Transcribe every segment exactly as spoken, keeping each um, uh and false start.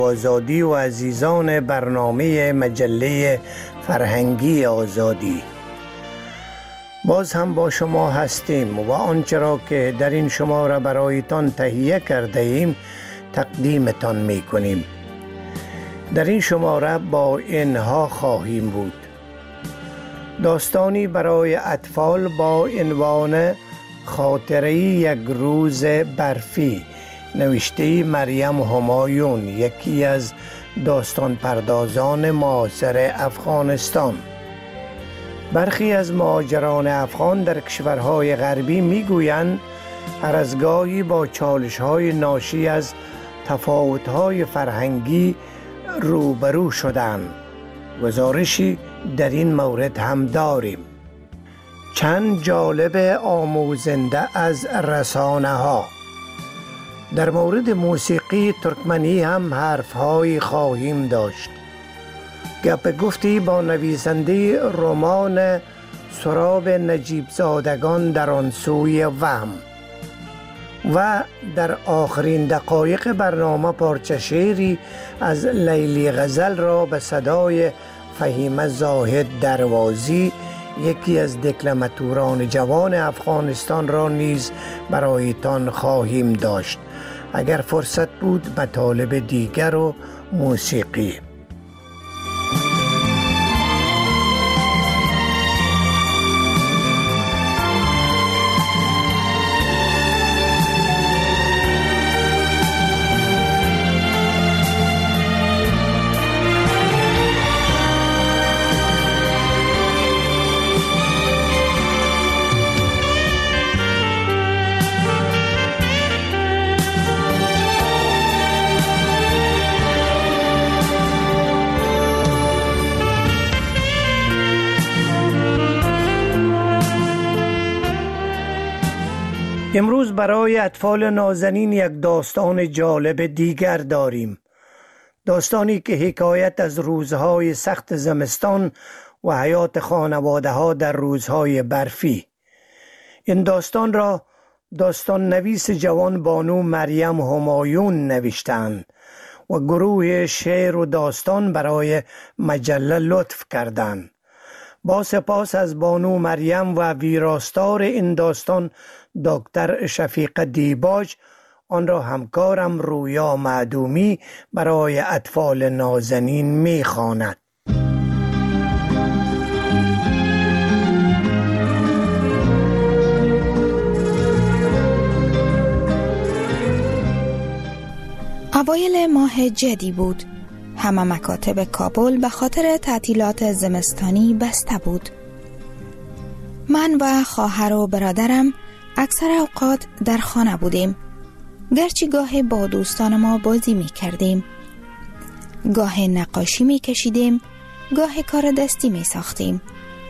آزادی و عزیزان برنامه مجله فرهنگی آزادی، باز هم با شما هستیم و آنچه را که در این شماره برایتان تهیه کرده ایم تقدیمتان می کنیم. در این شماره با اینها خواهیم بود: داستانی برای اطفال با عنوان خاطره یک روز برفی، نوشته مریم همایون، یکی از داستان پردازان معاصر افغانستان. برخی از مهاجران افغان در کشورهای غربی میگویند هر از گاهی با چالش‌های ناشی از تفاوت‌های فرهنگی روبرو شدند. گزارشی در این مورد هم داریم. چند جالب آموزنده از رسانه‌ها. در مورد موسیقی ترکمنی هم حرف‌هایی خواهیم داشت. گپ گفتی با نویسنده رمان سراب نجیب زادگان در آن سوی وهم. و در آخرین دقایق برنامه پارچه شعری از لیلی غزل را به صدای فهیمه زاهد دروازی، یکی از دکلماتوران جوان افغانستان را نیز برایتان خواهیم داشت. اگر فرصت بود مطالب دیگر و موسیقی. امروز برای اطفال نازنین یک داستان جالب دیگر داریم. داستانی که حکایت از روزهای سخت زمستان و حیات خانواده ها در روزهای برفی. این داستان را داستان نویس جوان بانو مریم همایون نوشتند و گروه شعر و داستان برای مجله لطف کردند. با سپاس از بانو مریم و ویراستار این داستان دکتر شفیق دیباج، آن را همکارم رویا معدومی برای اطفال نازنین می‌خواند. اوایل ماه جدی بود. همه مکاتب کابل به خاطر تعطیلات زمستانی بسته بود. من و خواهر و برادرم اکثر اوقات در خانه بودیم. گرچه گاه با دوستان ما بازی می کردیم، گاه نقاشی می کشیدیم، گاه کار دستی می ساختیم،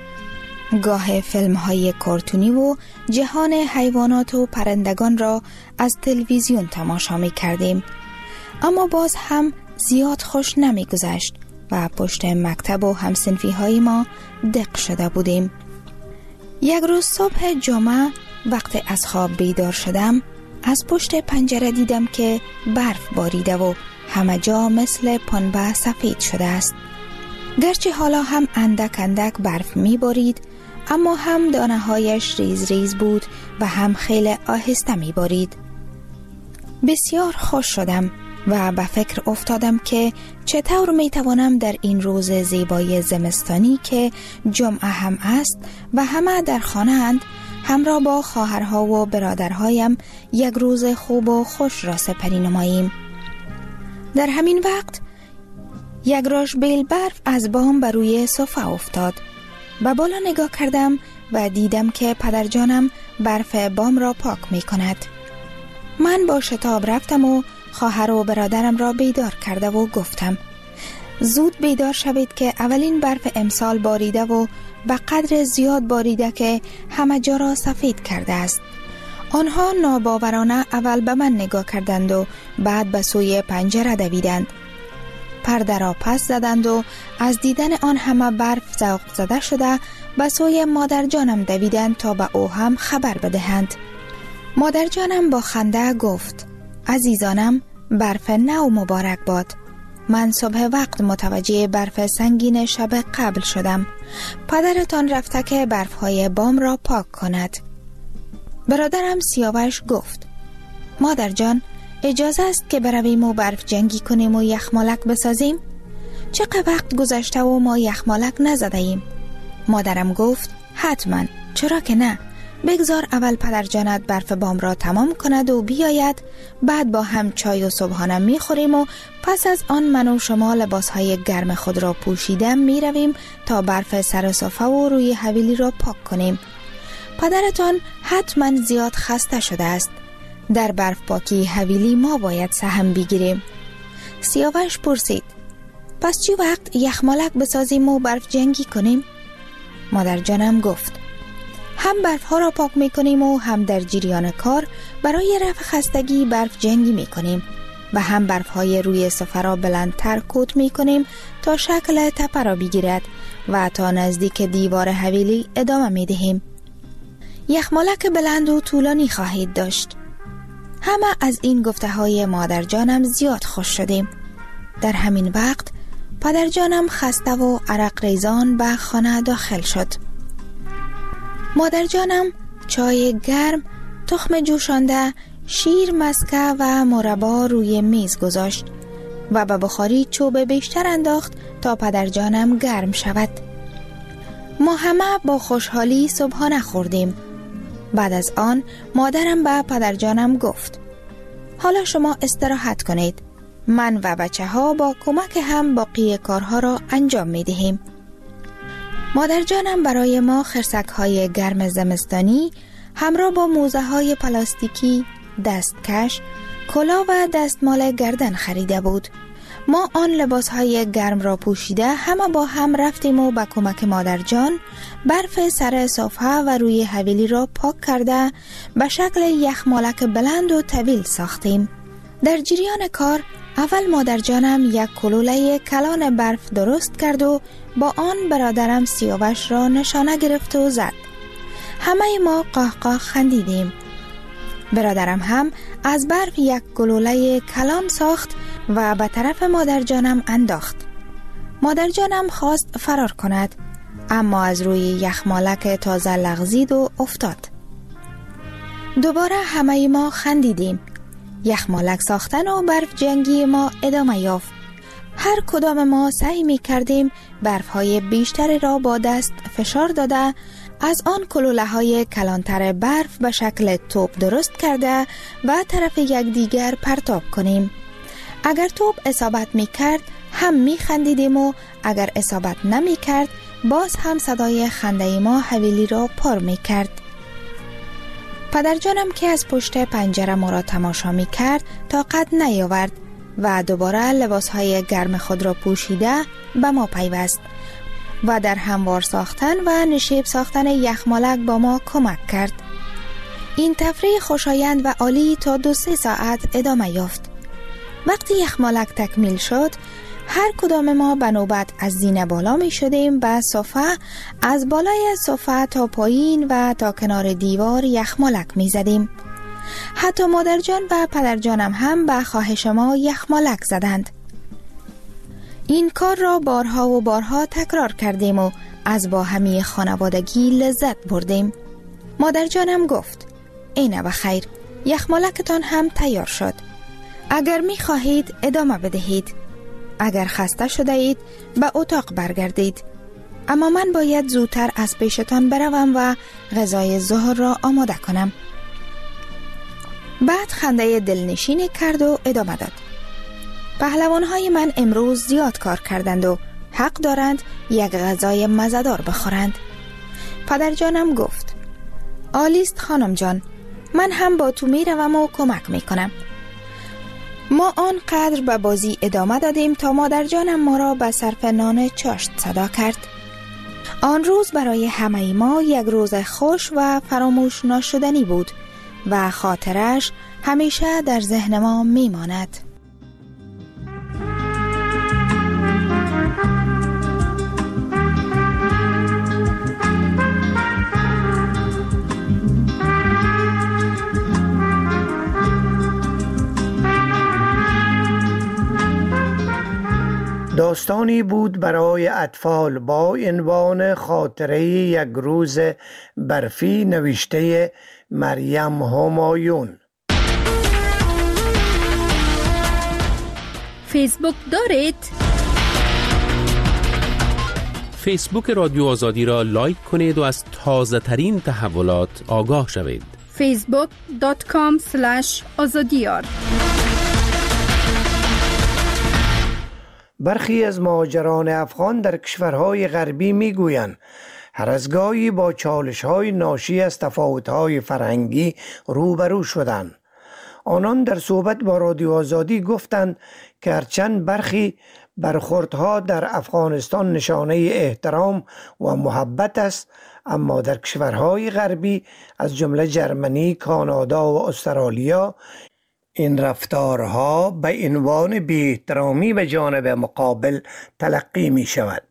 گاه فیلم های کارتونی و جهان حیوانات و پرندگان را از تلویزیون تماشا می کردیم. اما باز هم زیاد خوش نمی گذشت و پشت مکتب و همسنفی های ما دق شده بودیم. یک روز صبح جمعه وقت از خواب بیدار شدم، از پشت پنجره دیدم که برف باریده و همه جا مثل پنبه سفید شده است. گرچه حالا هم اندک اندک برف می بارید، اما هم دانه هایش ریز ریز بود و هم خیلی آهسته می بارید. بسیار خوش شدم و به فکر افتادم که چطور می توانم در این روز زیبای زمستانی که جمعه هم است و همه در خانه اند، همراه با خواهرها و برادرهایم یک روز خوب و خوش را سپری نماییم. در همین وقت یک راش بیل برف از بام بر روی صفحه افتاد. به بالا نگاه کردم و دیدم که پدرجانم برف بام را پاک می کند. من با شتاب رفتم و خواهر و برادرم را بیدار کرده و گفتم زود بیدار شوید که اولین برف امسال باریده و به قدر زیاد باریده که همه جا را سفید کرده است. آنها ناباورانه اول به من نگاه کردند و بعد به سوی پنجره دویدند. پرده را پس زدند و از دیدن آن همه برف ذوق زده شده به سوی مادر جانم دویدند تا به او هم خبر بدهند. مادر جانم با خنده گفت عزیزانم، برف نو مبارک باد. من صبح وقت متوجه برف سنگین شب قبل شدم. پدرتان رفته که برفهای بام را پاک کند. برادرم سیاوش گفت: مادر جان، اجازه است که برویم و برف جنگی کنیم و یخمالک بسازیم؟ چقدر وقت گذشته و ما یخمالک نزده ایم؟ مادرم گفت: حتما، چرا که نه. بگذار اول پدر جانت برف بام را تمام کند و بیاید، بعد با هم چای و صبحانه می خوریم و پس از آن من و شما لباسهای گرم خود را پوشیده می رویم تا برف سر صفحه و روی حویلی را پاک کنیم. پدرتان حتما زیاد خسته شده است. در برف پاکی حویلی ما باید سهم بگیریم. سیاوش پرسید: پس چی وقت یخمالک بسازیم و برف جنگی کنیم؟ مادر جانم گفت: هم برف ها را پاک می کنیم و هم در جریان کار برای رفع خستگی برف جنگی می کنیم و هم برف های روی صفحه را بلندتر کوت می کنیم تا شکل تپه را بگیرد و تا نزدیک دیوار حویلی ادامه می دهیم. یخمالک بلند و طولانی خواهید داشت. همه از این گفته های مادر جانم زیاد خوش شدیم. در همین وقت پدر جانم خسته و عرق ریزان به خانه داخل شد. مادر جانم چای گرم، تخم جوشانده، شیر مسکه و مربا روی میز گذاشت و به بخاری چوب بیشتر انداخت تا پدر جانم گرم شود. ما همه با خوشحالی صبحانه خوردیم. بعد از آن مادرم به پدر جانم گفت: حالا شما استراحت کنید. من و بچه ها با کمک هم باقی کارها را انجام می دهیم. مادر جانم برای ما خرسک های گرم زمستانی همراه با موزه های پلاستیکی، دستکش، کلاه و دستمال گردن خریده بود. ما آن لباس های گرم را پوشیده همه با هم رفتیم و با کمک مادر جان برف سر صفحه و روی حویلی را پاک کرده به شکل یخمالک بلند و طویل ساختیم. در جریان کار اول مادر جانم یک کلوله کلان برف درست کرد و با آن برادرم سیاوش را نشانه گرفت و زد. همه ما قهقه خندیدیم. برادرم هم از برف یک گلوله کلان ساخت و به طرف مادر جانم انداخت. مادر جانم خواست فرار کند، اما از روی یخمالک تازه لغزید و افتاد. دوباره همه ما خندیدیم. یخمالک ساختن و برف جنگی ما ادامه یافت. هر کدام ما سعی می کردیم برف های بیشتری را با دست فشار داده از آن کلوله های کلانتر برف به شکل توپ درست کرده و طرف یکدیگر پرتاب کنیم. اگر توپ اصابت می کرد هم می خندیدیم و اگر اصابت نمی کرد باز هم صدای خنده ما حویلی را پر می کرد. پدر جانم که از پشت پنجره ما را تماشا می کرد طاقت نیاورد و دوباره لباس های گرم خود را پوشیده به ما پیوست و در هموار ساختن و نشیب ساختن یخمالک با ما کمک کرد. این تفریح خوشایند و عالی تا دو سه ساعت ادامه یافت. وقتی یخمالک تکمیل شد هر کدام ما به نوبت از زینه بالا می شدیم به صفحه، از بالای صفحه تا پایین و تا کنار دیوار یخمالک می زدیم. حتی مادر جان و پدر جانم هم به خواهش ما یخمالک زدند. این کار را بارها و بارها تکرار کردیم و از با همی خانوادگی لذت بردیم. مادر جانم گفت: اینه بخیر، یخمالکتان هم تیار شد. اگر می خواهید ادامه بدهید. اگر خسته شده اید به اتاق برگردید. اما من باید زودتر از پیشتان بروم و غذای ظهر را آماده کنم. بعد خنده دلنشینی کرد و ادامه داد: پهلوان‌های من امروز زیاد کار کردند و حق دارند یک غذای مزه‌دار بخورند. پدر جانم گفت: عالیست خانم جان، من هم با تو می روم و کمک می کنم. ما آنقدر به بازی ادامه دادیم تا مادر جانم ما را به صرف نان چاشت صدا کرد. آن روز برای همه ما یک روز خوش و فراموش ناشدنی بود و خاطرش همیشه در ذهن ما می ماند. داستانی بود برای اطفال با عنوان خاطره یک روز برفی نوشته مریم همایون. فیسبوک دارید؟ فیسبوک رادیو آزادی را لایک کنید و از تازه ترین تحولات آگاه شوید. فیسبوک دات کام اسلش آزادیار. برخی از مهاجران افغان در کشورهای غربی میگویند هر از گاهی با چالش‌های ناشی از تفاوت‌های فرهنگی روبرو شدند. آنان در صحبت با رادیو آزادی گفتند که هرچند برخی برخوردها در افغانستان نشانه احترام و محبت است، اما در کشورهای غربی از جمله جرمنی، کانادا و استرالیا این رفتارها به عنوان بی‌احترامی به جانب مقابل تلقی می شود.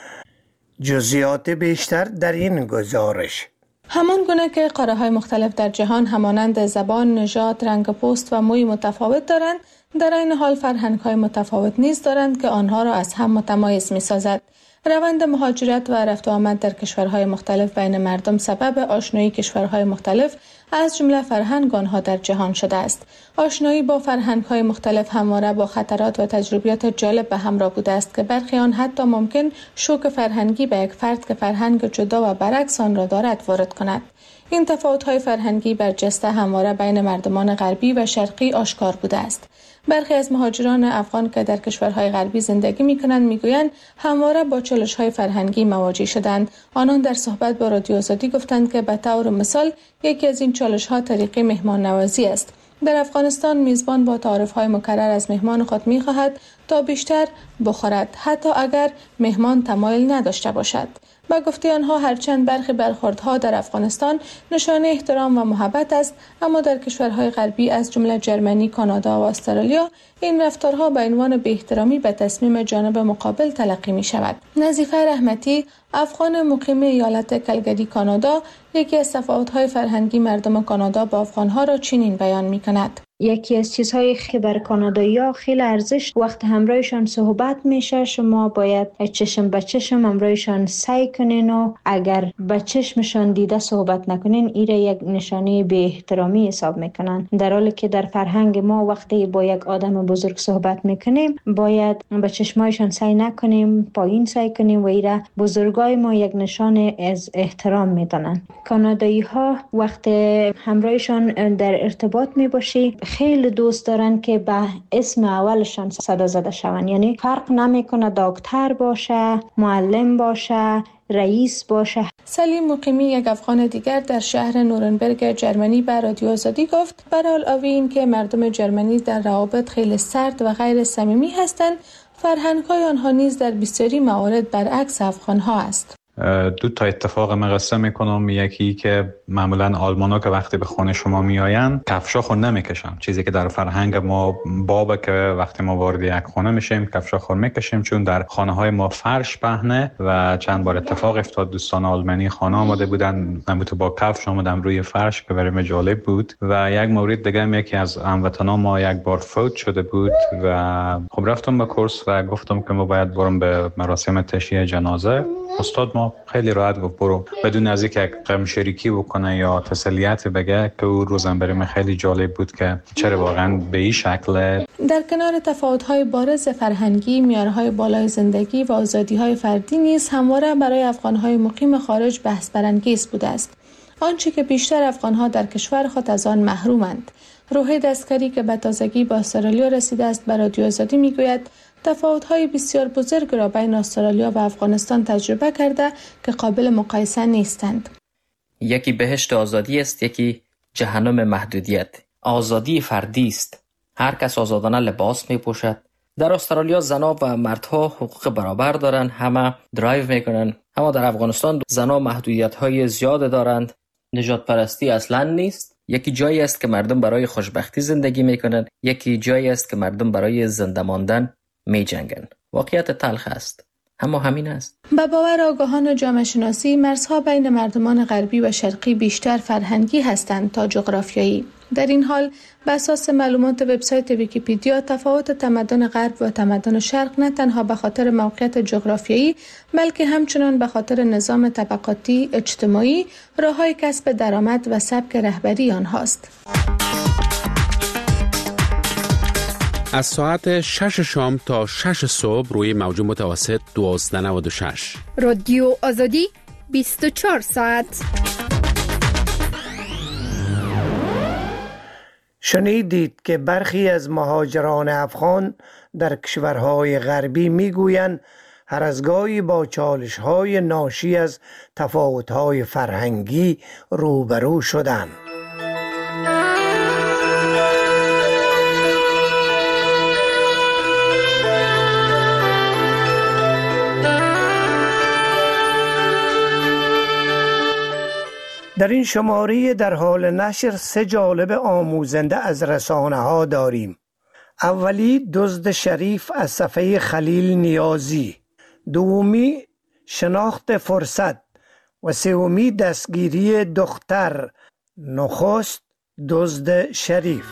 جزئیات بیشتر در این گزارش. همان گونه که قاره‌های مختلف در جهان همانند زبان، نژاد، رنگ پوست و موی متفاوت دارند، در این حال فرهنگ‌های متفاوت نیز دارند که آنها را از هم متمایز می‌سازد. روند مهاجرت و رفت و آمد در کشورهای مختلف بین مردم سبب آشنایی کشورهای مختلف از جمله فرهنگ آنها در جهان شده است. آشنایی با فرهنگ‌های مختلف همواره با خطرات و تجربیات جالب به همراه بوده است که برخی آن حتی ممکن شوک فرهنگی به یک فرد که فرهنگ جدا و برعکس آن را دارد وارد کند. این تفاوت‌های فرهنگی برجسته همواره بین مردمان غربی و شرقی آشکار بوده است. برخی از مهاجران افغان که در کشورهای غربی زندگی می‌کنند می‌گویند همواره با چالش‌های فرهنگی مواجه شدند. آنان در صحبت با رادیو آزادی گفتند که به طور مثال یکی از این چالش‌ها طریق مهمان نوازی است. در افغانستان میزبان با تعارف‌های مکرر از مهمان خود می‌خواهد تا بیشتر بخورد، حتی اگر مهمان تمایل نداشته باشد. با گفته آنها هرچند برخی برخوردها در افغانستان نشانه احترام و محبت است، اما در کشورهای غربی از جمله جرمنی، کانادا و استرالیا این رفتارها به عنوان بی‌احترامی به تصمیم جانب مقابل تلقی می شود. نظیفه رحمتی، افغان مقیم ایالت کلگری کانادا، یکی از تفاوت‌های فرهنگی مردم کانادا با افغان‌ها را چنین بیان می‌کند: یکی از چیزهایی که بر کانادایی‌ها خیلی ارزش وقت همراهشان صحبت میشه، شما باید چشم به چشم همراهشان سعی کنین و اگر به چشمشان دیده صحبت نکنین ایره یک نشانه بی احترامی حساب میکنن، در حالی که در فرهنگ ما وقتی با یک آدم بزرگ صحبت میکنیم باید به چشمایشان سعی نکنیم، پایین سعی کنیم و ایره بزرگای ما یک نشانه از احترام میدونن. کانادایی‌ها وقتی همراهشان در ارتباط میباشی خیلی دوست دارن که به اسم اولشان صدا زده شون، یعنی فرق نمیکنه دکتر باشه، معلم باشه، رئیس باشه. سلیم مقیمی، یک افغان دیگر در شهر نورنبرگ جرمنی به رادیو آزادی گفت برعلاوه این که مردم جرمنی در روابط خیلی سرد و غیر صمیمی هستند، فرهنگ‌های آنها نیز در بسیاری موارد برعکس افغان‌ها است. دو تا اتفاق مقصه میکنم. یکی که معمولا آلمانا که وقتی به خانه شما میآین کفشا خور نمیکشن، چیزی که در فرهنگ ما بابه که وقتی ما وارد یک خانه میشیم کفشا خور میکشیم، چون در خانه های ما فرش پهنه و چند بار اتفاق افتاد دوستان آلمانی خانه آمده بودن نمیتو با کفش آمدن روی فرش که برای جالب بود. و یک مورد دیگه یکی از هموطنان ما یک بار فوت شده بود و خب رفتم به کورس و گفتم که ما باید برم به مراسم تشییع جنازه. استاد ما خیلی راحت گفت برو، بدون از اینکه غم شریکی بکنه یا تسلیت بگه، که او روزم برای من خیلی جالب بود که چرا واقعا به این شکل. در کنار تفاوت‌های بارز فرهنگی، معیارهای بالای زندگی و آزادی‌های فردی نیز همواره برای افغان‌های مقیم خارج بحث برانگیز بوده است. آنچه که بیشتر افغان‌ها در کشور خود از آن محرومند. روحید عسکری که به تازگی به استرالیا رسیده است به رادیو آزادی میگوید تفاوت‌های بسیار بزرگ را بین استرالیا و افغانستان تجربه کرده که قابل مقایسه نیستند. یکی بهشت آزادی است، یکی جهنم محدودیت. آزادی فردی است. هر کس آزادانه لباس می‌پوشد. در استرالیا زنها و مردها حقوق برابر دارند، همه درایو میکنن. اما در افغانستان زنها محدودیت‌های زیاد دارند. نژاد پرستی اصلاً نیست. یکی جایی است که مردم برای خوشبختی زندگی میکنند، یکی جایی است که مردم برای زنده ماندن می جنگن. واقعیت تلخ است، اما همین است. به باور آگاهان جامعه شناسی، مرزها بین مردمان غربی و شرقی بیشتر فرهنگی هستند تا جغرافیایی. در این حال به اساس معلومات وبسایت ویکی‌پدیا، تفاوت تمدن غرب و تمدن شرق نه تنها به خاطر موقعیت جغرافیایی بلکه همچنان به خاطر نظام طبقاتی اجتماعی، راه‌های کسب درآمد و سبک رهبری آنهاست. از ساعت شش شام تا شش صبح روی موج متوسط دوازده نود و شش. رادیو آزادی بیست و چهار ساعت. شنیدید که برخی از مهاجران افغان در کشورهای غربی میگویند هر از گاهی با چالش‌های ناشی از تفاوت‌های فرهنگی روبرو شدند. در این شماره در حال نشر سه جالب آموزنده از رسانه ها داریم. اولی دزد شریف از صفحه خلیل نیازی، دومی شناخت فرصت و سومی دستگیری دختر. نخست دزد شریف.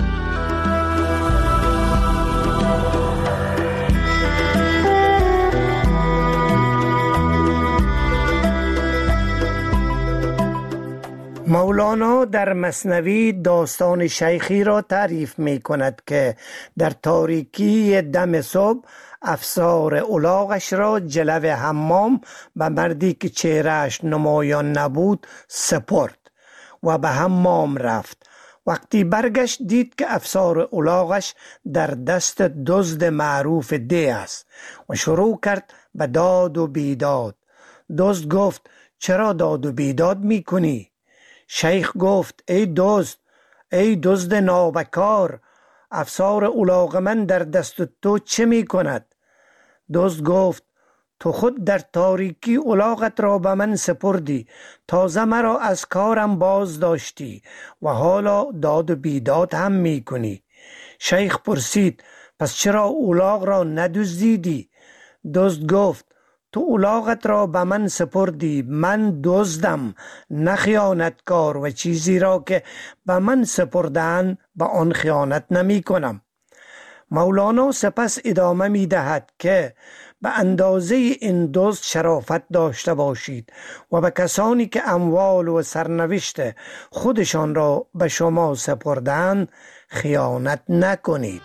مولانا در مثنوی داستان شیخی را تعریف می کند که در تاریکی دم صبح افسار الاغش را جلو حمام به مردی که چهرهش نمایان نبود سپرد و به حمام رفت. وقتی برگشت دید که افسار الاغش در دست دزد معروف ده است و شروع کرد به داد و بیداد. دزد گفت چرا داد و بیداد می کنی؟ شیخ گفت ای دزد، ای دزد نابکار، افسار الاغ من در دست تو چه می کند؟ دزد گفت تو خود در تاریکی الاغت را به من سپردی، تازه مرا از کارم باز داشتی و حالا داد و بیداد هم می کنی. شیخ پرسید پس چرا الاغ را ندزدیدی؟ دزد گفت تو الاغت را به من سپردی، من دزدم نه خیانتکار و چیزی را که به من سپردن به آن خیانت نمی کنم. مولانا سپس ادامه می دهد که به اندازه این دزد شرافت داشته باشید و به کسانی که اموال و سرنوشت خودشان را به شما سپردن خیانت نکنید.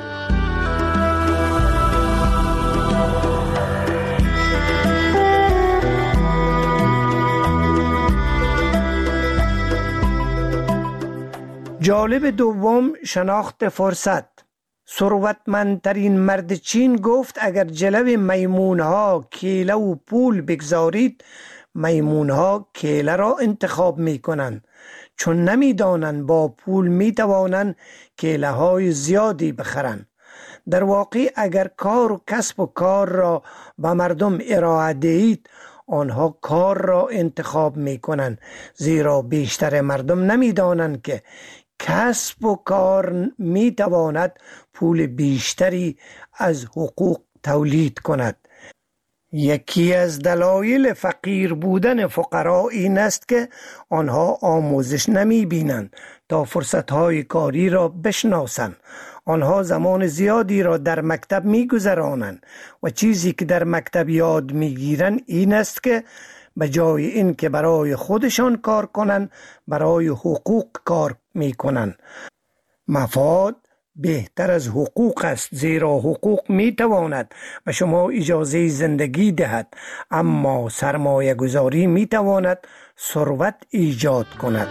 جالب دوم شناخت فرصت. ثروتمندترین مرد چین گفت اگر جلو میمونها کیله و پول بگذارید، میمونها کیله را انتخاب می کنند چون نمی دانند با پول می توانند کیله های زیادی بخرند. در واقع اگر کار و کسب و کار را به مردم ارائه دهید، آنها کار را انتخاب می کنند، زیرا بیشتر مردم نمی دانند که کسب و کار می تواند پول بیشتری از حقوق تولید کند. یکی از دلایل فقیر بودن فقرا این است که آنها آموزش نمی بینند تا فرصتهای کاری را بشناسند. آنها زمان زیادی را در مکتب می گذرانند و چیزی که در مکتب یاد می گیرند این است که به جای این که برای خودشان کار کنند، برای حقوق کار می کنند. مفاد بهتر از حقوق است، زیرا حقوق می تواند به شما اجازه زندگی دهد، اما سرمایه گذاری می تواند ثروت ایجاد کند.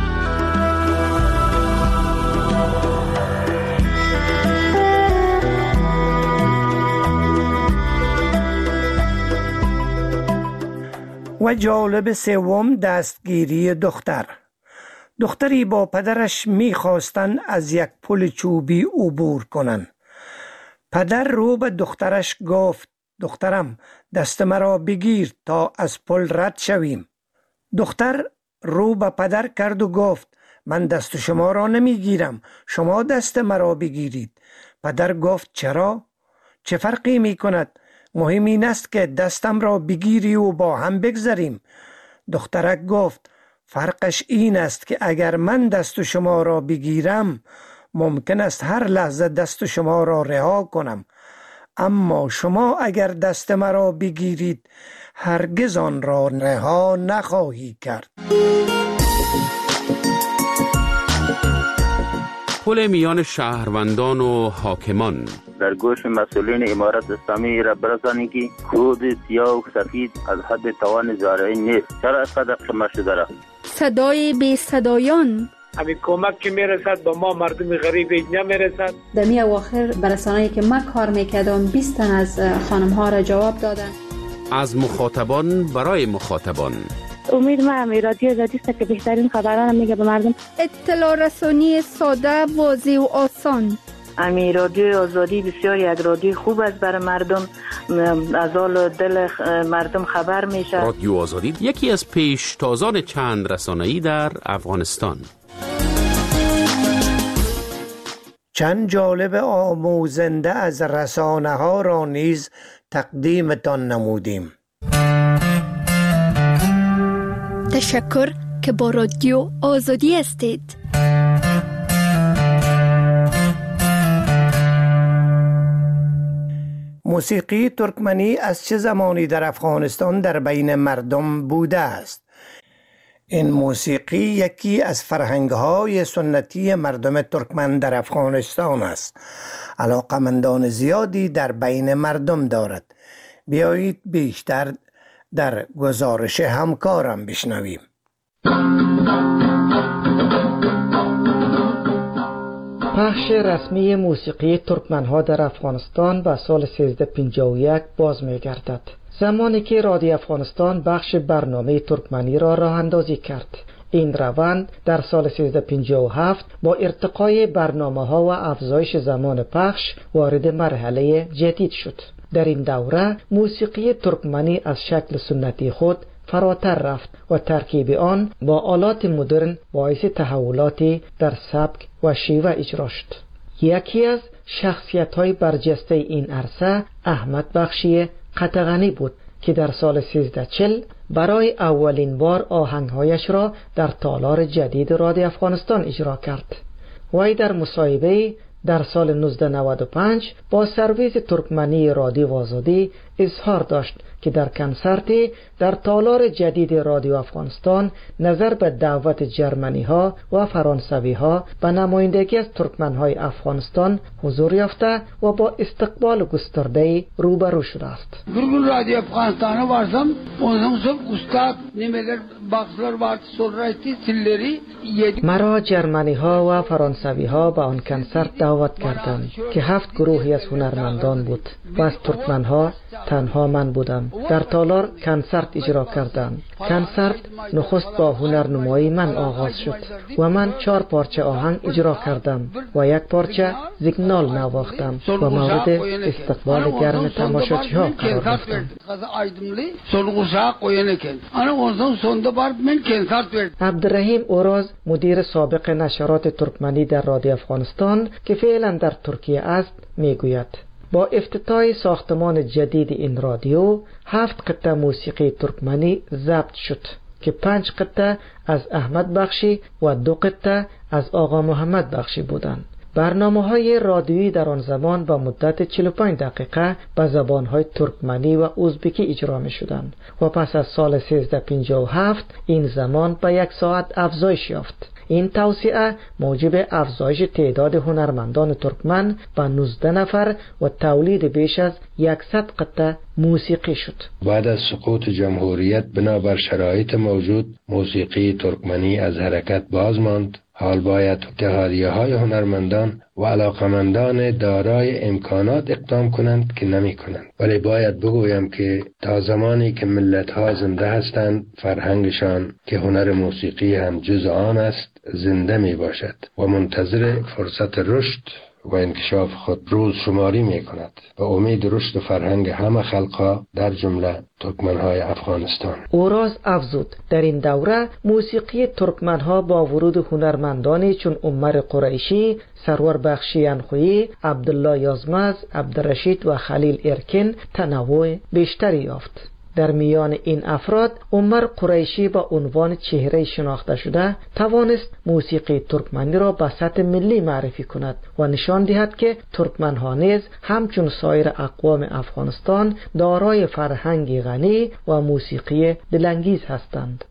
و جالب سوم دستگیری دختر. دختری با پدرش می‌خواستند از یک پل چوبی عبور کنند. پدر رو به دخترش گفت دخترم دست مرا بگیر تا از پل رد شویم. دختر رو به پدر کرد و گفت من دست شما را نمیگیرم، شما دست مرا بگیرید. پدر گفت چرا؟ چه فرقی می کند؟ مهم این است که دستم را بگیری و با هم بگذریم. دخترک گفت فرقش این است که اگر من دست شما را بگیرم ممکن است هر لحظه دست شما را رها کنم، اما شما اگر دست مرا بگیرید هرگز آن را رها نخواهی کرد. پل میان شهروندان و حاکمان. در گوش مسئولین امارت اسلامی را برسانید که کود سیاه و سفید از حد توان زارعین نیست. چرا از قدر شما شده را؟ صدای بی صدایان. همین کمک که میرسد با ما مردم غریب نمیرسد. در می اواخر برسانه‌ای که من کار میکردم بیست تن از خانم ها را جواب دادن. از مخاطبان برای مخاطبان. امید ما رادیو آزادی است که بهترین خبران میگه به مردم. اطلاع رسانی ساده، واضح و آسان. امی رادیو آزادی بسیار یک رادیو خوب است برای مردم، از حال دل مردم خبر میشه. رادیو آزادی یکی از پیشتازان چند رسانه‌ای در افغانستان. چند جالب آموزنده از رسانه ها را نیز تقدیمتان نمودیم. تشکر که با رادیو آزادی هستید. موسیقی ترکمنی از چه زمانی در افغانستان در بین مردم بوده است؟ این موسیقی یکی از فرهنگ‌های سنتی مردم ترکمن در افغانستان است. علاقمندان زیادی در بین مردم دارد. بیایید بیشتر در گزارش همکارم بشنویم. پخش رسمی موسیقی ترکمن‌ها در افغانستان به سال سیزده پنجاه و یک باز می‌گردد. زمانی که رادیو افغانستان بخش برنامه ترکمنی را راه اندازی کرد. این روند در سال سیزده پنجاه و هفت با ارتقای برنامه‌ها و افزایش زمان پخش وارد مرحله جدید شد. در این دوره موسیقی ترکمنی از شکل سنتی خود فراتر رفت و ترکیب آن با آلات مدرن باعث تحولاتی در سبک و شیوه اجرا شد. یکی از شخصیت‌های برجسته این عرصه احمد بخشی قطغنی بود که در سال سیزده چل برای اولین بار آهنگهایش را در تالار جدید رادیو افغانستان اجرا کرد. وی در مصاحبه در سال نوزده نود و پنج با سرویس ترکمنی رادیو آزادی اظهار داشت که در کنسرتی در تالار جدید رادیو افغانستان نظر به دعوت جرمنی ها و فرانسوی ها به نمایندگی از ترکمن های افغانستان حضور یافته و با استقبال گسترده روبرو شده است. گروه رادیو افغانستان وارسام اونم سب استاد نمیدر باکسلر وارد سولرایتی سیلری. مرا جرمنی ها و فرانسوی ها به آن کنسرت دعوت کردند که هفت گروهی از هنرمندان بود و از ترکمن ها تنها من بودم. در تالار کنسرت اجرا کردند. کنسرت نخست با هنرنمایی من آغاز شد و من چهار پارچه آهنگ اجرا کردم و یک پارچه زیگنال نواختم و مورد استقبال گرم تماشاچی ها قرار گرفتم. عبدالرحیم اوراز مدیر سابق نشرات ترکمنی در رادیو افغانستان که فعلا در ترکیه است میگوید با افتتاح ساختمان جدید این رادیو هفت قطعه موسیقی ترکمنی ضبط شد که پنج قطعه از احمد بخشی و دو قطعه از آقا محمد بخشی بودند. برنامه‌های رادیویی در آن زمان با مدت چهل و پنج دقیقه به زبان‌های ترکمنی و ازبکی اجرا می‌شدند و پس از سال سیزده پنجاه و هفت این زمان به یک ساعت افزایش یافت. این توسعه موجب افزایش تعداد هنرمندان ترکمن به نوزده نفر و تولید بیش از صد قطعه موسیقی شد. بعد از سقوط جمهوریت بنابر شرایط موجود موسیقی ترکمنی از حرکت باز ماند. حال باید اتحادیه های هنرمندان و علاقمندان دارای امکانات اقدام کنند که نمی کنند. ولی باید بگویم که تا زمانی که ملت ها زنده هستند فرهنگشان که هنر موسیقی هم جز آن است زنده می باشد و منتظر فرصت رشد و انکشاف خود روز شماری می کند و امید رشد فرهنگ همه خلقها در جمله ترکمنهای افغانستان. اوراز افزود در این دوره موسیقی ترکمنها با ورود هنرمندانی چون عمر قریشی، سرور بخشی انخویی، عبدالله یازمز، عبدالرشید و خلیل ارکن تنوع بیشتری یافت. در میان این افراد عمر قریشی با عنوان چهره شناخته شده توانست موسیقی ترکمنی را به سطح ملی معرفی کند و نشان دهد که ترکمن‌ها نیز همچون سایر اقوام افغانستان دارای فرهنگی غنی و موسیقی دلانگیز هستند.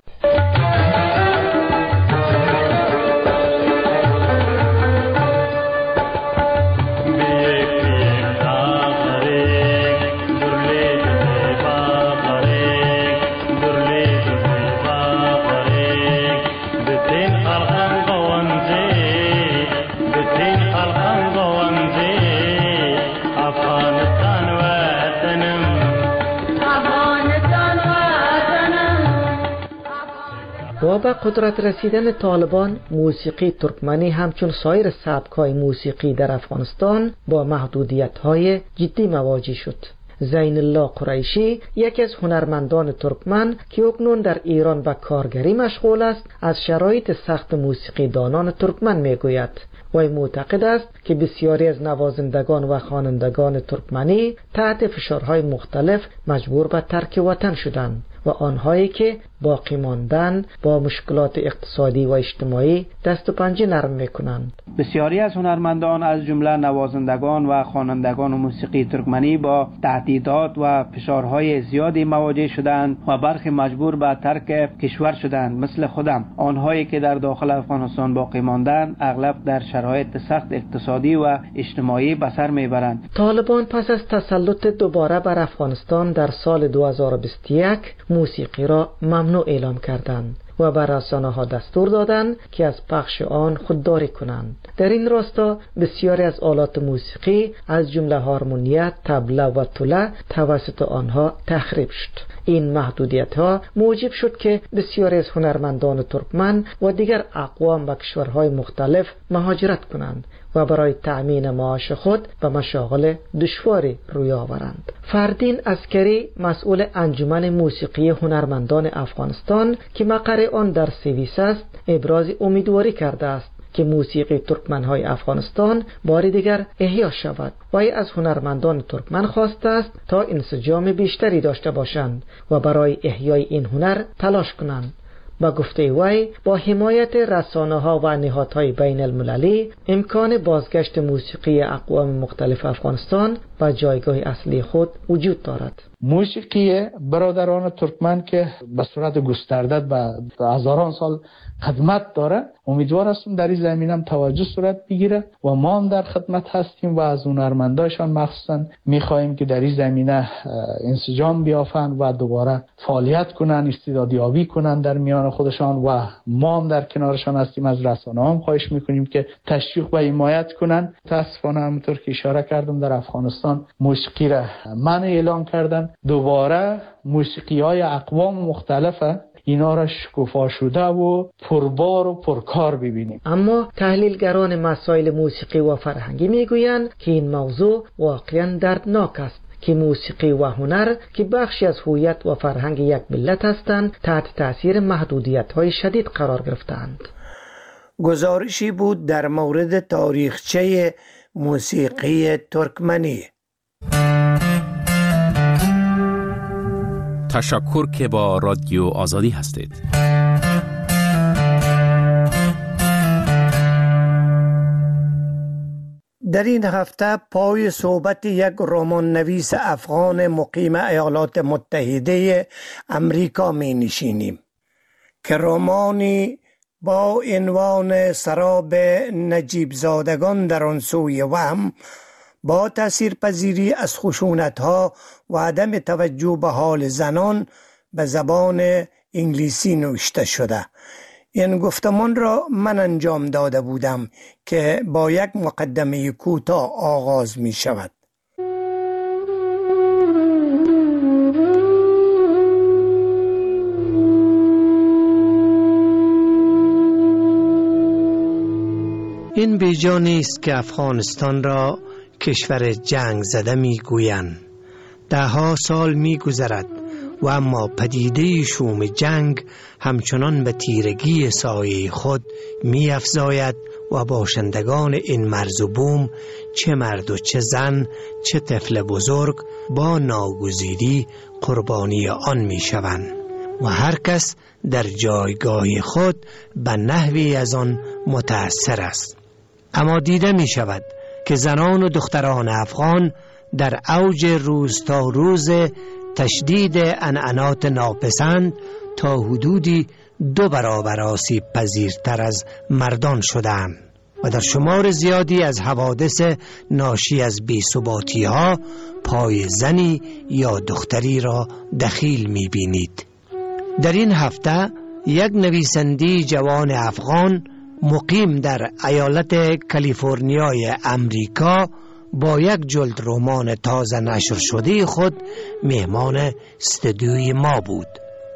و با قدرت رسیدن طالبان موسیقی ترکمنی همچون سایر سبک‌های موسیقی در افغانستان با محدودیت‌های جدی مواجه شد. زین الله قریشی یکی از هنرمندان ترکمن که اکنون در ایران به کارگری مشغول است از شرایط سخت موسیقی دانان ترکمن میگوید. وی معتقد است که بسیاری از نوازندگان و خوانندگان ترکمنی تحت فشارهای مختلف مجبور به ترک وطن شدند و آنهایی که باقی ماندن با مشکلات اقتصادی و اجتماعی دست و پنجه نرم میکنند. بسیاری از هنرمندان از جمله نوازندگان و خوانندگان موسیقی ترکمنی با تهدیدات و فشارهای زیادی مواجه شدند و برخی مجبور به ترک کشور شدند. مثل خودم آنهایی که در داخل افغانستان باقی ماندن اغلب در شرایط سخت اقتصادی و اجتماعی به سر میبرند. طالبان پس از تسلط دوباره بر افغانستان در سال دو هزار و بیست و یک موسیقی را ممنوع اعلام کردند و بر رسانه‌ها دستور دادند که از پخش آن خودداری کنند. در این راستا بسیاری از آلات موسیقی از جمله هارمونیه، طبله و توله توسط آنها تخریب شد. این محدودیت‌ها موجب شد که بسیاری از هنرمندان ترکمن و دیگر اقوام به کشورهای مختلف مهاجرت کنند و برای تأمین معاش خود به مشاغل دشواری روی آورند. فردین عسکری مسئول انجمن موسیقی هنرمندان افغانستان که مقر آن در سوئیس است ابراز امیدواری کرده است که موسیقی ترکمن‌های افغانستان بار دیگر احیا شود. وی از هنرمندان ترکمن خواسته است تا انسجام بیشتری داشته باشند و برای احیای این هنر تلاش کنند. با گفته وی با حمایت رسانه‌ها و نهادهای بین المللی امکان بازگشت موسیقی اقوام مختلف افغانستان و جایگاه اصلی خود وجود دارد. موسیقی برادران ترکمن که به صورت گسترده به هزاران سال خدمت داره، امیدوار هستم در این زمینه هم توجه صورت بگیره و ما هم در خدمت هستیم و از هنرمنداشان مخصوصا میخواهیم که در این زمینه انسجام بیافن و دوباره فعالیت کنن، استعدادیابی کنن در میان خودشان و ما هم در کنارشان هستیم. از رسانه هم خواهش میکنیم که تشویق و حمایت کنن. متاسفانه همونطور که اشاره کردم در افغانستان موسیقی را منع اعلام کردن. دوباره موسیقی های اقوام مختلفه اینا را شکوفا شده و پربار و پرکار ببینیم. اما تحلیلگران مسائل موسیقی و فرهنگی میگویند که این موضوع واقعا دردناک است که موسیقی و هنر که بخشی از هویت و فرهنگ یک ملت هستند تحت تاثیر محدودیت‌های شدید قرار گرفتند. گزارشی بود در مورد تاریخچه موسیقی ترکمنی. تشکر که با رادیو آزادی هستید. در این هفته پای صحبت یک رمان نویس افغان مقیم ایالات متحده امریکا می نشینیم که رمانی با عنوان سراب نجیب زادگان در آن سوی وهم با تاثیرپذیری از خشونت‌ها و عدم توجه به حال زنان به زبان انگلیسی نوشته شده. این گفتمان را من انجام داده بودم که با یک مقدمه کوتاه آغاز می شود. این بیجا نیست که افغانستان را کشور جنگ زده می گویند. ده ها سال می گذرد و اما پدیده شوم جنگ همچنان به تیرگی سایه خود می افزاید و باشندگان این مرز و بوم، چه مرد و چه زن، چه طفل بزرگ، با ناگزیری قربانی آن می شوند و هر کس در جایگاه خود به نحوی از آن متأثر است. اما دیده می شود که زنان و دختران افغان در اوج روز تا روز تشدید عنعنات ناپسند تا حدودی دو برابر آسیب پذیرتر از مردان شدند و در شمار زیادی از حوادث ناشی از بی‌ثباتی ها پای زنی یا دختری را دخیل می بینید. در این هفته یک نویسنده جوان افغان مقیم در ایالت کالیفرنیای امریکا با یک جلد رمان تازه نشر شده خود مهمان استودیوی ما بود.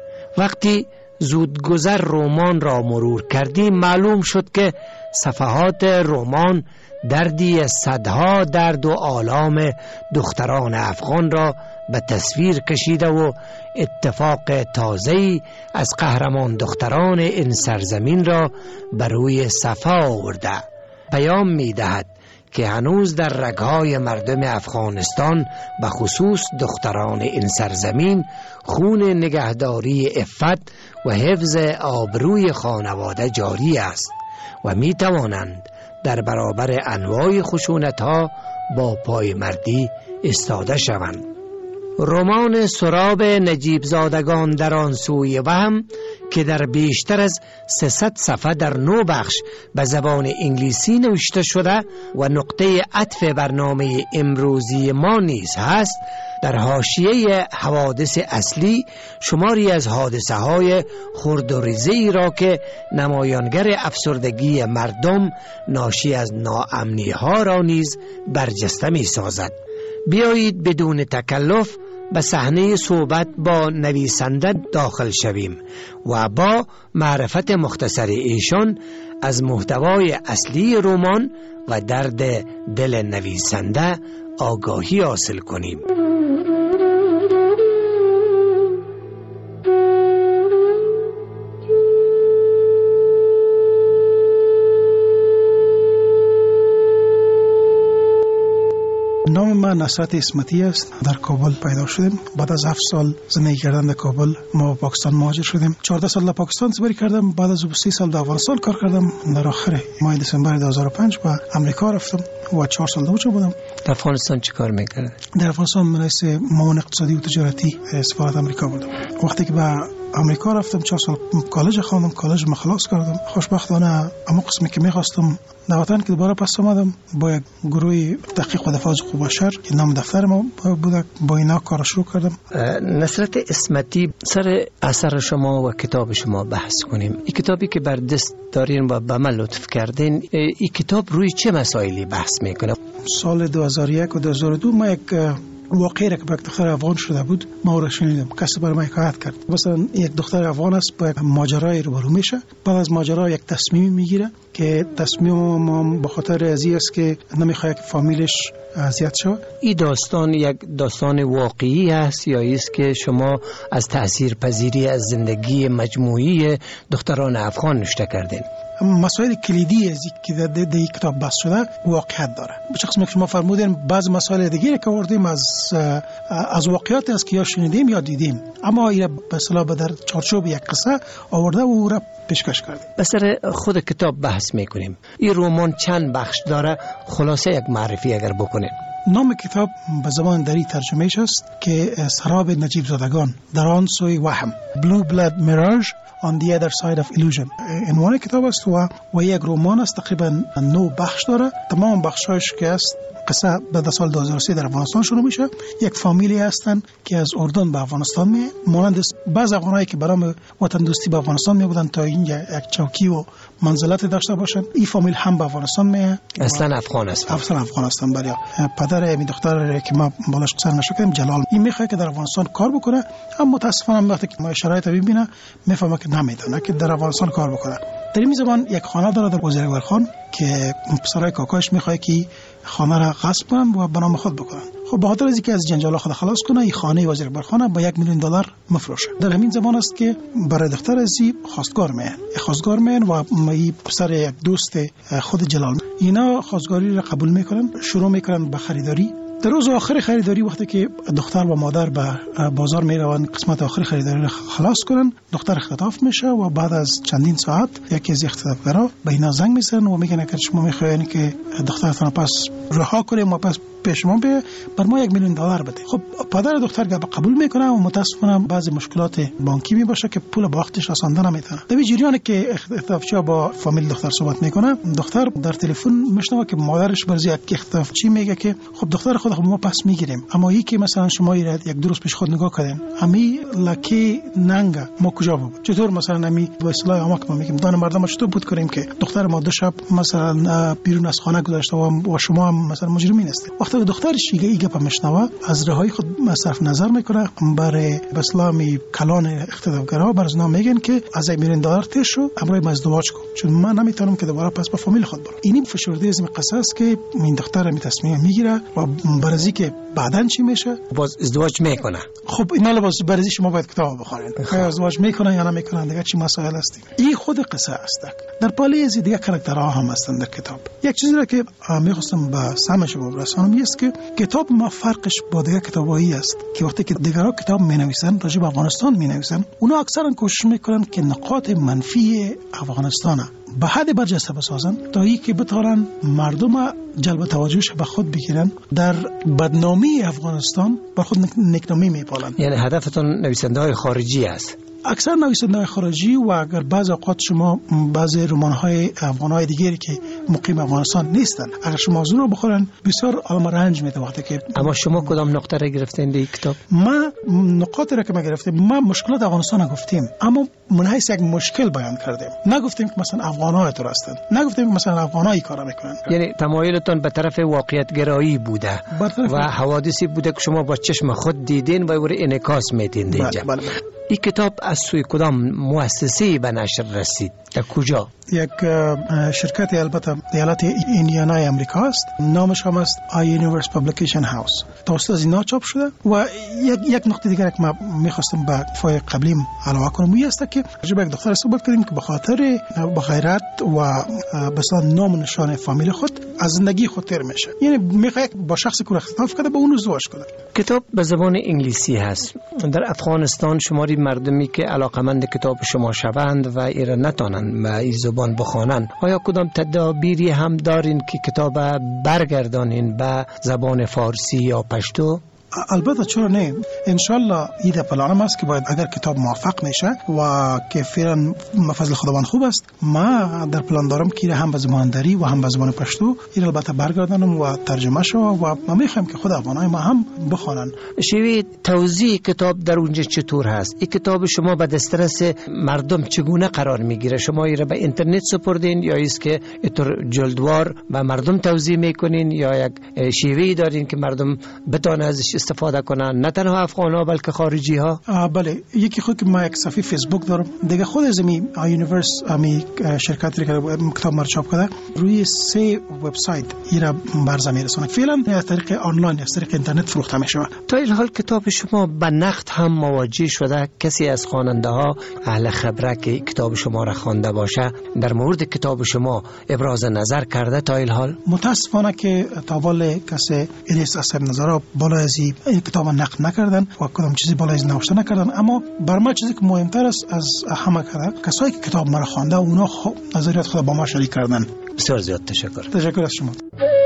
وقتی زودگذر رمان را مرور کردیم معلوم شد که صفحات رمان دردی از صدها درد و آلام دختران افغان را به تصویر کشیده و اتفاق تازه‌ای از قهرمان دختران این سرزمین را بر روی صفحه آورده. پیام می دهد که هنوز در رگهای مردم افغانستان به خصوص دختران این سرزمین خون نگهداری عفت و حفظ آبروی خانواده جاری است و می توانند در برابر انواع خشونت‌ها با پای مردی ایستاده شوند. رمان سراب نجیب زادگان در آن سوی وهم که در بیشتر از سیصد صفحه در نو بخش به زبان انگلیسی نوشته شده و نقطه عطف برنامه امروزی ما نیز هست، در حاشیه حوادث اصلی شماری از حادثه های خرد و ریزی را که نمایانگر افسردگی مردم ناشی از ناامنی ها را نیز برجسته می سازد. بیایید بدون تکلف به صحنه صحبت با نویسنده داخل شویم و با معرفت مختصر ایشان از محتوای اصلی رمان و درد دل نویسنده آگاهی حاصل کنیم. نام من نصرت اسمتی است. در کابل پیدا شدیم. بعد از هفت سال زندگی کردن در کابل ما به پاکستان مهاجر شدیم. چهارده سال در پاکستان سپری کردم. بعد از سی سال در افغانستان کار کردم. در آخر ماه دسامبر دو هزار و پنج به امریکا رفتم و چهار سال دوچه بودم. در افغانستان چه کار می‌کردی؟ در افغانستان رئیس معاون اقتصادی و تجارتی سفارت امریکا بودم. وقتی که به امریکا رفتم چهار سال کالج خواندم، کالج ما خلاص کردم. خوشبختانه اما قسمی که می‌خواستم در وطن که دوباره پس آمدم با یک گروه تحقیق و دفاع از حقوق بشر که نام دفتر ما بود، با اینا کار شروع کردم. نصرت اسمتی، سر اثر شما و کتاب شما بحث کنیم. این کتابی که بر دست دارین و به من لطف کردین، این کتاب روی چه مسائلی بحث میکنه؟ سال دو هزار و یک و دو هزار و دو ما یک واقعی که با یک دختر افغان شده بود ما را شنیدم، کسی برای ما حکایت کرد. مثلا یک دختر افغان است با یک ماجرای روبرو میشه، بعد از ماجرا یک تصمیم میگیره که تصمیم ما به خاطر ازی است که نمیخواد که فامیلش اذیت شود. این داستان یک داستان واقعی است یا است که شما از تاثیرپذیری از زندگی مجموعی دختران افغان نوشته کردین؟ مسائل کلیدی از که در این کتاب بحث شده واقعیت داره. به چه قسمی که شما فرمودین بعض مسائل دیگه که آوردیم از از واقعیت است که یا شنیدیم یا دیدیم، اما این به اصطلاح در چارچوب یک قصه آورده و او را پیشکش کردیم. به سر خود کتاب بحث میکنیم. این رمان چند بخش داره؟ خلاصه یک معرفی اگر بکنید. نام کتاب به زبان دری ترجمهش است که سراب نجیب زادگان در آن سوی وهم، Blue Blood Mirage on the other side of illusion. عنوان کتاب است و و یک رمان است، تقریبا نه بخش داره. تمام بخشایش که است قصه بعد سال دو هزار و سه در افغانستان شروع میشه. یک فامیلی هستن که از اردن به افغانستان می مانند بعض افغانایی که برای وطن دوستی به افغانستان می بودن تا اینجا یک چوکی و منزلت داشته باشن. این فامیل هم به افغانستان می اصلا افغان است. اصلا افغانستان برای پدر این دختر که ما بالاش قصر نشدیم جلال، این میخواد که در افغانستان کار بکنه، اما متاسفانه وقتی که ما شرایط ببینه میفهمه که نمیتونه که در افغانستان کار بکنه. در این زمان یک خانه داره در وزیر اکبرخان که پسرای کاکاش میخواد که خانه را غصب کنن و به نام خود بکنن. خب به خاطر از اینکه از جنجال خود خلاص کنه این خانه وزیر اکبرخان با یک میلیون دلار مفروشه. در همین زمان است که برای دختر ازی خواستگار میان خواستگار میان و این پسر یک دوست خود جلال اینا خواستگاری را قبول میکنن، شروع میکنن به خریداری. در روز آخر خریداری وقتی که دختر و مادر به بازار میروند قسمت آخر خریداری را خلاص کنن، دختر اختطاف میشه و بعد از چندین ساعت یکی از اختطافگرا به اینا زنگ میزنن و میگن که شما میخواین که دخترتون پس رها کنیم و پس پیش ما به بر ما یک میلیون دلار بده. خب پدر دختر قبول میکنه و متاسفانه بعضی مشکلات بانکی می باشه که پول با وقتش رسانده نمیتونه. در جریانی که اختطافچی با فامیل دختر صحبت میکنه، دختر در تلفن میشنوه که مادرش برای یک اختطافچی میگه که خب دختر خود ما پس میگیریم، اما این که مثلا شما یک درست پیش خود نگاه کردین امی لکی ننگا ما کجا بود؟ چطور مثلا امی با اصطلاح عامه که ما میگیم دان مردم چطور بود کنیم که دختر ما دو شب مثلا بیرون از خانه گذاشته و شما هم مثلا مجرمین هستید. وقتی دخترش ایگه ایگه پا میشنوه از رهایی خود صرف نظر میکنه. برای به اسلامی کلان اختطافگرا برزنا میگن که از یک میلیون دلار تیر شو امروز ما ازدواج کن چون من نمیتونم که دوباره پس با فامیل خود برم. اینیم فشرده از این قصه است که این دختر می تصمیم میگیره و برازی که بعدن چی میشه باز ازدواج میکنه. خب اینا لباس برازی شما باید کتاب بخورین که ازدواج میکنه یا نمیکنه دیگه چی مسائل است. این خود قصه است. در پالی از دیگه کاراکترها هم هستند در کتاب. یک چیزی را که میخواستم با سمش شما برسونم است که کتاب ما فرقش با دیگه کتابایی است که وقتی که دیگرها کتاب مینویسن راجع به افغانستان مینویسن اونا اکثرا کوشش میکنن که نقاط منفی افغانستان به حد برجسته بسازن تا ای که بتوانن مردم جلب توجهش به خود بگیرن. در بدنامی افغانستان بر خود نکنامی میپالن. یعنی هدفتون نویسنده های خارجی است؟ اکثر نویسنده خارجی و اگر بعض اوقات شما بعض رمان‌های افغان‌های دیگری که مقیم افغانستان نیستن اگر شما زور رو بخورن بسیار آدم رنج میده وقتی که. اما شما کدام نقطه را گرفتین در کتاب؟ ما نقاطی را که ما گرفتیم ما مشکلات افغانستان گفتیم اما من حیث یک مشکل بیان کردیم. نگفتیم که مثلا افغان‌ها تو هستن، نگفتیم که مثلا افغان‌ها کارا میکنن. یعنی تمایلتون به طرف واقعیت گرایی بوده و حوادثی بوده که شما با چشم خود دیدین و اون انعکاس میدین اینجا. بله بله. این کتاب از سوی کدام مؤسسه‌ای به نشر رسید؟ در کجا؟ یک شرکت البته ایالت ایندیانای امریکا است. نامش هم است آی یونیورس پابلیکیشن هاوس. توسط از اینا چاپ شده و یک یک نقطه دیگر که ما می‌خواستم به فای قبلیم علاوه کنم این است که راجع یک دختر صحبت کردیم که به خاطر با غیرت و مثلا نام و نشان فامیل خود از زندگی خود تیر میشه. یعنی میخواد با شخصی که اختطاف کرده با اون ازدواج کنه. کتاب به زبان انگلیسی هست. در افغانستان شماری مردمی که علاقمند کتاب شما شوند و ایره نتانند به این زبان بخوانند، آیا کدام تدابیری هم دارین که کتاب برگردانین به زبان فارسی یا پشتو؟ البته چرا نه، انشالله ایده پلانم است که باید اگر کتاب موفق میشه و که فعلا فضل خداوند خوب است ما در پلان دارم که هم به زبان دری و هم به زبان پشتو این البته برگردانم و ترجمه شو و ما میخوایم که خود افغانای ما هم بخوانن. شیوه توزیع کتاب در اونجا چطور هست؟ این کتاب شما به دسترس مردم چگونه قرار میگیره؟ شما این را به اینترنت سپردین یا است که اینطور جلدوار به مردم توزیع میکنین یا یک شیوهی دارین که مردم بتونه ازش استفاده کنن، نه تنها افغان ها بلکه خارجی ها؟ بله، یکی خود که ما یک صفحه فیسبوک دارم دیگه خود از می یونیورس امی شرکتی که کتاب ما چاپ کرده روی سه وبسایت ایرا برزه میرسونه. فعلا از طریق آنلاین از طریق اینترنت فروخته میشه. تا این حال کتاب شما به نقد هم مواجه شده؟ کسی از خواننده ها اهل خبره که کتاب شما را خوانده باشه در مورد کتاب شما ابراز نظر کرده تا این حال؟ متاسفانه که تا بالا کسی ایریس اثر نظر بالا از این کتاب نقد نکردن و کدام چیزی بالا از نوشته نکردن، اما بر ما چیزی که مهمتر است از همه کرده کسایی که کتاب مرا خوانده و اونا نظریات خود با ما شریک کردن. بسیار زیاد تشکر. تشکر از شما.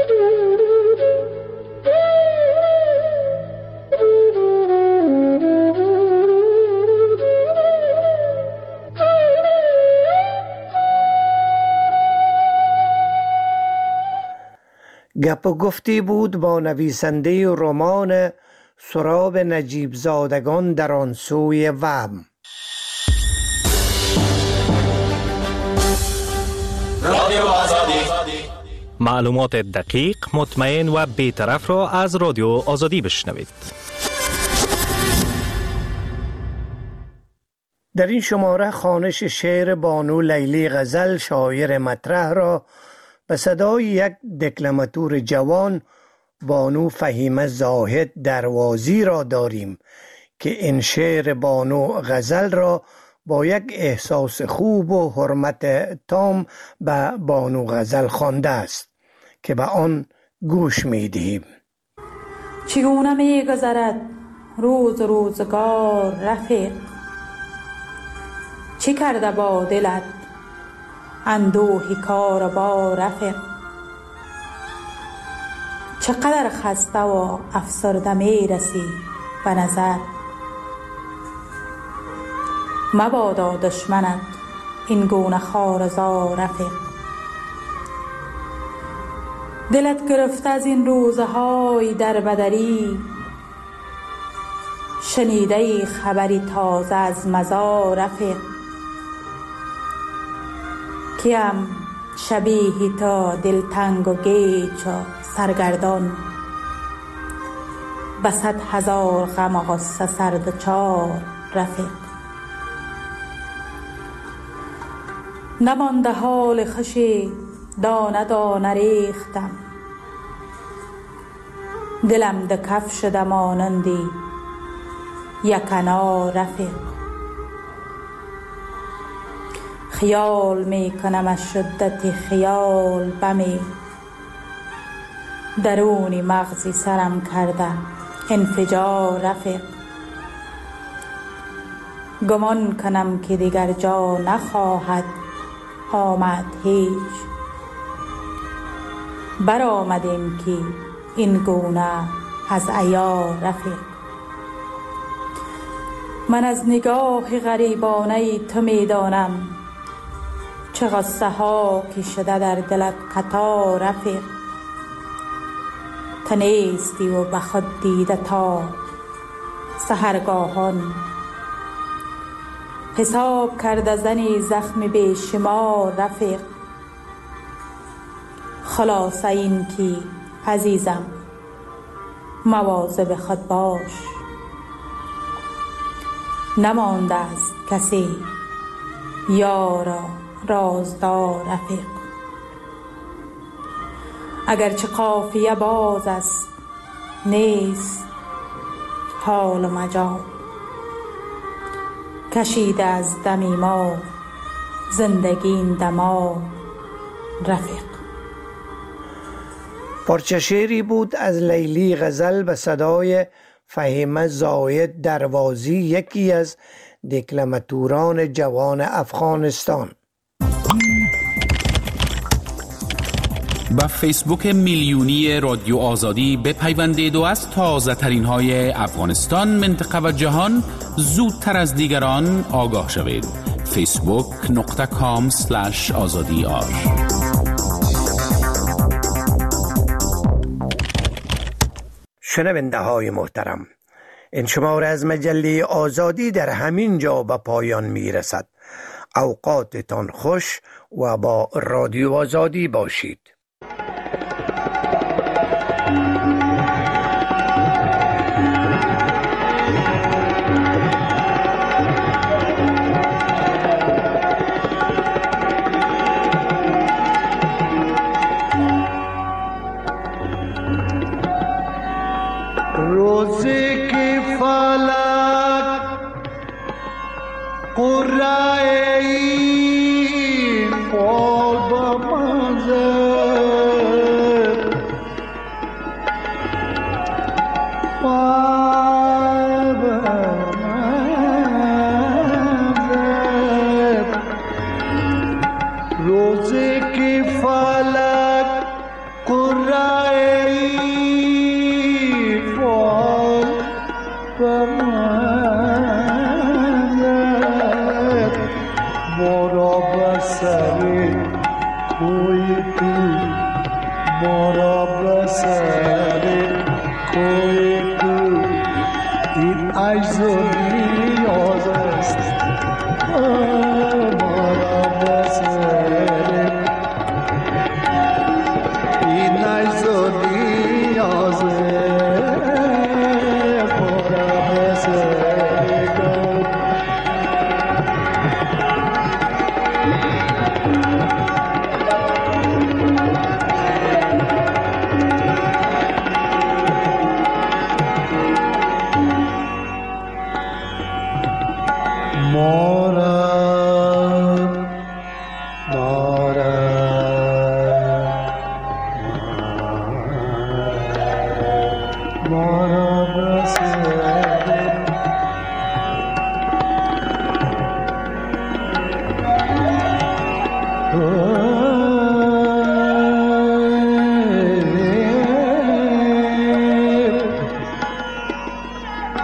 گپ و گفتی بود با نویسنده رمان سراب نجیب زادگان در آن سوی وهم. رادیو آزادی، معلومات دقیق، مطمئن و بی‌طرف را از رادیو آزادی بشنوید. در این شماره خوانش شعر بانو لیلی غزل شاعر مطرح را به صدای یک دکلماتور جوان بانو فهیمه زاهد دروازی را داریم که این شعر بانو غزل را با یک احساس خوب و حرمت تام به بانو غزل خوانده است که به آن گوش می دهیم. چگونه می گذرد روز روزگار رفیق، چی کرده با دلت اندوهی کار با رفیق، چقدر خسته و افسرده می رسی به نظر، مبادا دشمنت این گونه خارزار رفیق. دلت گرفته از این روزهای در بدری، شنیده خبری تازه از مزار رفیق، کیم شبیهی تا دلتنگ و گیج و سرگردان، به صد هزار غم و غصه سردچار رفیق. نمانده حال خوشی دانه دانه ریختم، دلم ده کف شده مانندی یک انار رفیق. خیال می کنم از شدت خیال بمی، درونی مغزی سرم کرده انفجار رفیق. گمان کنم که دیگر جا نخواهد آمد هیچ، برآمدیم که این گونه از عیار رفیق. من از نگاه غریبانه تو می دانم، چه غصه ها که شده در دلت قطار رفیق. تنیستی و به خود دیده تا سحرگاهان، حساب کرده زنی زخم به شمار رفیق. خلاصه این که عزیزم مواظب خود باش، نمانده است کسی یارا رازدار رفیق. اگرچه قافیه باز است نیست حال و مجال، کشیده از دمی ما زندگی این دمار رفیق. پارچه شعری بود از لیلی غزل به صدای فهیمه زاهد دروازی، یکی از دکلماتوران جوان افغانستان. با فیسبوک میلیونی رادیو آزادی بپیوندید و از تازه ترین های افغانستان، منطقه و جهان زودتر از دیگران آگاه شوید. فیسبوک نقطه کام سلش آزادی آر. شنونده های محترم، این شماره از مجله آزادی در همین جا به پایان می رسد. اوقاتتان خوش و با رادیو آزادی باشید. روزی که فلک قرعه فال با منظر فال با منظر، روزی که فلک قرعه مال